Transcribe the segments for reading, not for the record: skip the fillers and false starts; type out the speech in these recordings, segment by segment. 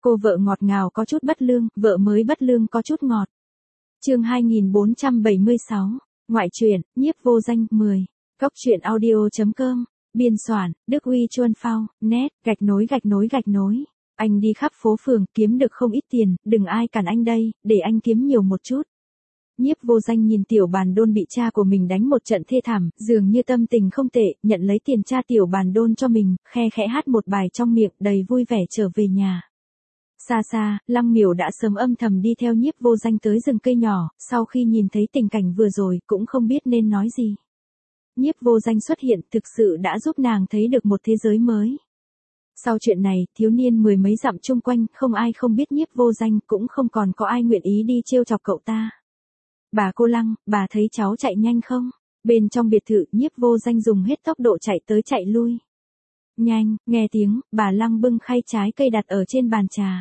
Cô vợ ngọt ngào có chút bất lương, vợ mới bất lương có chút ngọt. Chương 2476, ngoại truyện, nhiếp vô danh 10. Cốc truyện audio.com, biên soạn, Đức Huy Chuân Phao, net, gạch nối. Anh đi khắp phố phường, kiếm được không ít tiền, đừng ai cản anh đây, để anh kiếm nhiều một chút. Nhiếp vô danh nhìn tiểu bàn đôn bị cha của mình đánh một trận thê thảm, dường như tâm tình không tệ, nhận lấy tiền cha tiểu bàn đôn cho mình, khe khẽ hát một bài trong miệng, đầy vui vẻ trở về nhà. Xa xa, Lăng Miểu đã sớm âm thầm đi theo nhiếp vô danh tới rừng cây nhỏ, sau khi nhìn thấy tình cảnh vừa rồi, cũng không biết nên nói gì. Nhiếp vô danh xuất hiện thực sự đã giúp nàng thấy được một thế giới mới. Sau chuyện này, thiếu niên mười mấy dặm chung quanh, không ai không biết nhiếp vô danh, cũng không còn có ai nguyện ý đi trêu chọc cậu ta. Bà cô Lăng, bà thấy cháu chạy nhanh không? Bên trong biệt thự, nhiếp vô danh dùng hết tốc độ chạy tới chạy lui. Nhanh, nghe tiếng, bà Lăng bưng khay trái cây đặt ở trên bàn trà.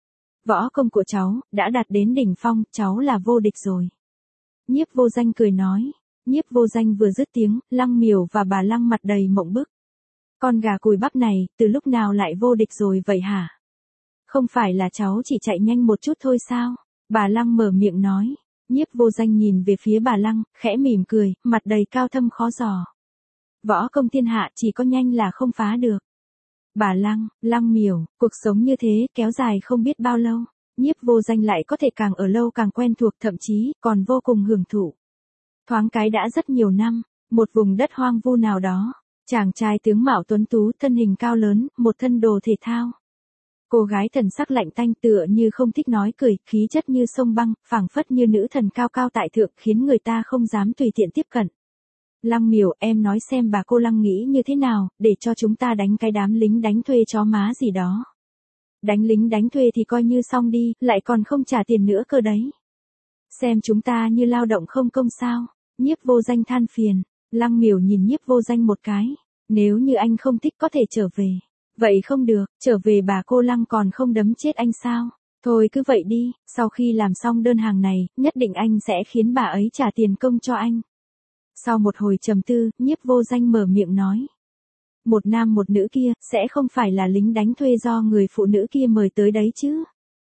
Võ công của cháu, đã đạt đến đỉnh phong, cháu là vô địch rồi. Nhiếp vô danh cười nói. Nhiếp vô danh vừa dứt tiếng, Lăng Miểu và bà Lăng mặt đầy mộng bức. Con gà cùi bắp này, từ lúc nào lại vô địch rồi vậy hả? Không phải là cháu chỉ chạy nhanh một chút thôi sao? Bà Lăng mở miệng nói. Nhiếp vô danh nhìn về phía bà Lăng, khẽ mỉm cười, mặt đầy cao thâm khó dò. Võ công thiên hạ chỉ có nhanh là không phá được. Bà Lăng, Lăng Miểu, cuộc sống như thế kéo dài không biết bao lâu. Nhiếp vô danh lại có thể càng ở lâu càng quen thuộc, thậm chí còn vô cùng hưởng thụ. Thoáng cái đã rất nhiều năm, một vùng đất hoang vu nào đó. Chàng trai tướng mạo tuấn tú, thân hình cao lớn, một thân đồ thể thao. Cô gái thần sắc lạnh tanh tựa như không thích nói cười, khí chất như sông băng, phảng phất như nữ thần cao cao tại thượng, khiến người ta không dám tùy tiện tiếp cận. Lăng Miểu, em nói xem bà cô Lăng nghĩ như thế nào, để cho chúng ta đánh cái đám lính đánh thuê chó má gì đó. Đánh lính đánh thuê thì coi như xong đi, lại còn không trả tiền nữa cơ đấy. Xem chúng ta như lao động không công sao. Nhiếp vô danh than phiền. Lăng Miểu nhìn nhiếp vô danh một cái. Nếu như anh không thích có thể trở về. Vậy không được, trở về bà cô Lăng còn không đấm chết anh sao? Thôi cứ vậy đi, sau khi làm xong đơn hàng này, nhất định anh sẽ khiến bà ấy trả tiền công cho anh. Sau một hồi trầm tư, nhiếp vô danh mở miệng nói. Một nam một nữ kia, sẽ không phải là lính đánh thuê do người phụ nữ kia mời tới đấy chứ?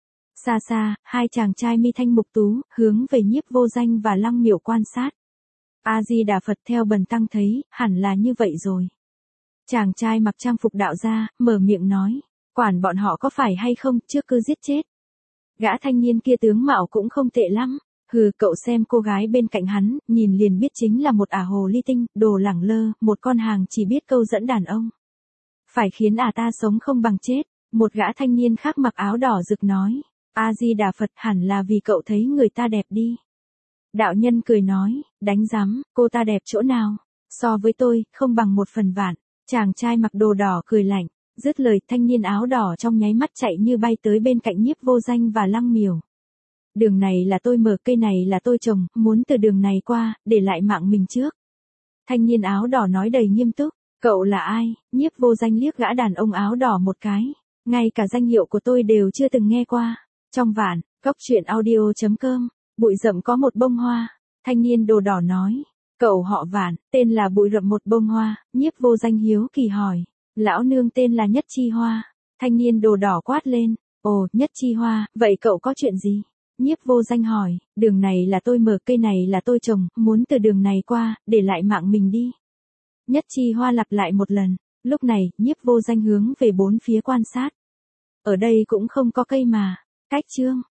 Xa xa, hai chàng trai mi thanh mục tú, hướng về nhiếp vô danh và Lăng Miểu quan sát. A-di-đà Phật, theo bần tăng thấy, hẳn là như vậy rồi. Chàng trai mặc trang phục đạo gia, mở miệng nói. Quản bọn họ có phải hay không, trước cứ giết chết. Gã thanh niên kia tướng mạo cũng không tệ lắm. Hừ, cậu xem cô gái bên cạnh hắn, nhìn liền biết chính là một ả hồ ly tinh, đồ lẳng lơ, một con hàng chỉ biết câu dẫn đàn ông. Phải khiến ta sống không bằng chết. Một gã thanh niên khác mặc áo đỏ rực nói. A-di-đà Phật, hẳn là vì cậu thấy người ta đẹp đi. Đạo nhân cười nói, đánh rắm, cô ta đẹp chỗ nào? So với tôi, không bằng một phần vạn. Chàng trai mặc đồ đỏ cười lạnh, dứt lời thanh niên áo đỏ trong nháy mắt chạy như bay tới bên cạnh nhiếp vô danh và Lăng Miểu. Đường này là tôi mở, cây này là tôi trồng, muốn từ đường này qua, để lại mạng mình trước. Thanh niên áo đỏ nói đầy nghiêm túc, cậu là ai? Nhiếp vô danh liếc gã đàn ông áo đỏ một cái, ngay cả danh hiệu của tôi đều chưa từng nghe qua. Trong vạn, cốc truyện audio.com, bụi rậm có một bông hoa, thanh niên đồ đỏ nói. Cậu họ Vạn, tên là bụi rậm một bông hoa, nhiếp vô danh hiếu kỳ hỏi. Lão nương tên là Nhất Chi Hoa. Thanh niên đồ đỏ quát lên. Ồ, Nhất Chi Hoa, vậy cậu có chuyện gì? Nhiếp vô danh hỏi, đường này là tôi mở, cây này là tôi trồng, muốn từ đường này qua, để lại mạng mình đi. Nhất Chi Hoa lặp lại một lần, lúc này, nhiếp vô danh hướng về bốn phía quan sát. Ở đây cũng không có cây mà, cách chương.